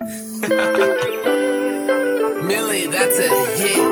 Millie, that's a hit.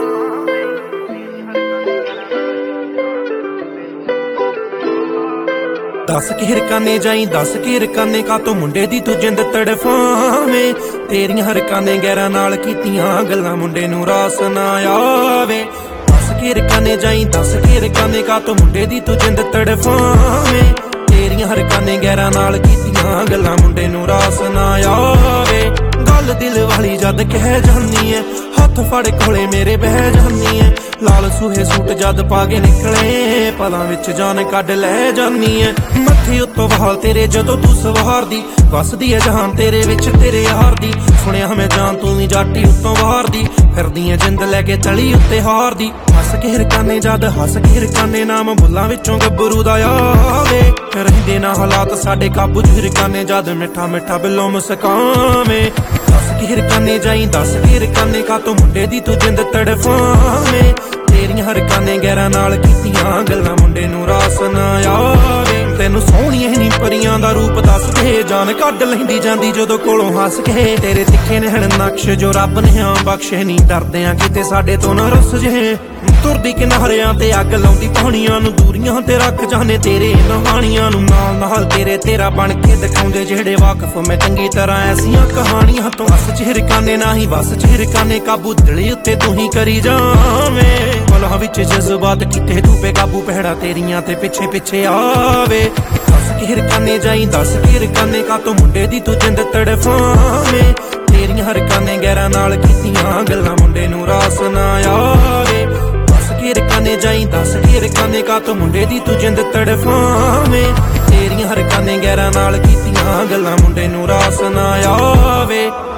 दस हिरकाने जाई दस हिरकाने का तो मुंडे दी तू जिंद तड़फावे तेरियां हरकाने गैरा नाल कीतियां गल्लां मुंडे नूं रास ना आवे। दस हिरकाने जाई दस हिरकाने का तो मुंडे दी तू जिंद तड़फावे तेरियां हरकाने गैरा नाल कीतियां गल्लां मुंडे नूं रास ना आवे। गल दिल वाली जद कह जानी है हथ फड़ कोले मेरे बह जानी है लाल सूहे सूट जद पागे निकले पलां विच जान कड लै जानी है। मत्थे उत्तों वाल तेरे जदों तू सवार दी वसदी है जहान तेरे विच तेरे यार दी। सुनिया मैं जान तू भी जाटी उत्तों बाहर दी फिरदी है जिंद लैके चली उत्ते हार दी। हस के हिरकाने जद हस के हिरकाने नाम बुल्लां विचों गब्बरू दा आवे रहिंदे ना हालात साडे काबू च हिरकाने जद मिठा मिठा बिल्लों मुस्कावे। दस हिरकाने जाई दस हिरकाने का तो मुंडे दी तू जिंद तड़फावे तेरियां हरकाने गैरा नाल कीतियां गल्लां मुंडे नूं रास ना आवे। तैनूं सोहणियां नी परियां दा रूप दस के जान कढ लैंदी जांदी जदों कोलों हस के तेरे तिखे नैण नक्श जो रब ने बख्शे नी डरदियां किते साडे तो ना रुस जे। तुरदी किनारियां ते अग लाउंदी पाणियां नूं दूरियां ते रख जाने तेरे नहाणियां नूं नाल नाल तेरे तेरा बन के दिखाउंदे जेहड़े वाकफ मैं चंगी तरह ऐसियां कहानियां तो हस च हिरकाने नाही बस च हिरकाने काबू दिली उत्ते तू ही करी जावें। पलां विच जज्बात किते तू बेकाबू पहड़ा तेरियां ते पिछे पिछे आवे। दस हिरकाने जाई दस हिरकाने का तो मुंडे दी तू जिंद तड़फावे तेरियां हरकाने गैरा नाल कीतियां गल्लां मुंडे नूं रास ना आवे। दस हिरकाने जाई दस हिरकाने का तो मुंडे दी तू जिंद तड़फावे तेरियां हरकाने गैरा नाल कीतियां गल्लां मुंडे नूं रास ना आवे।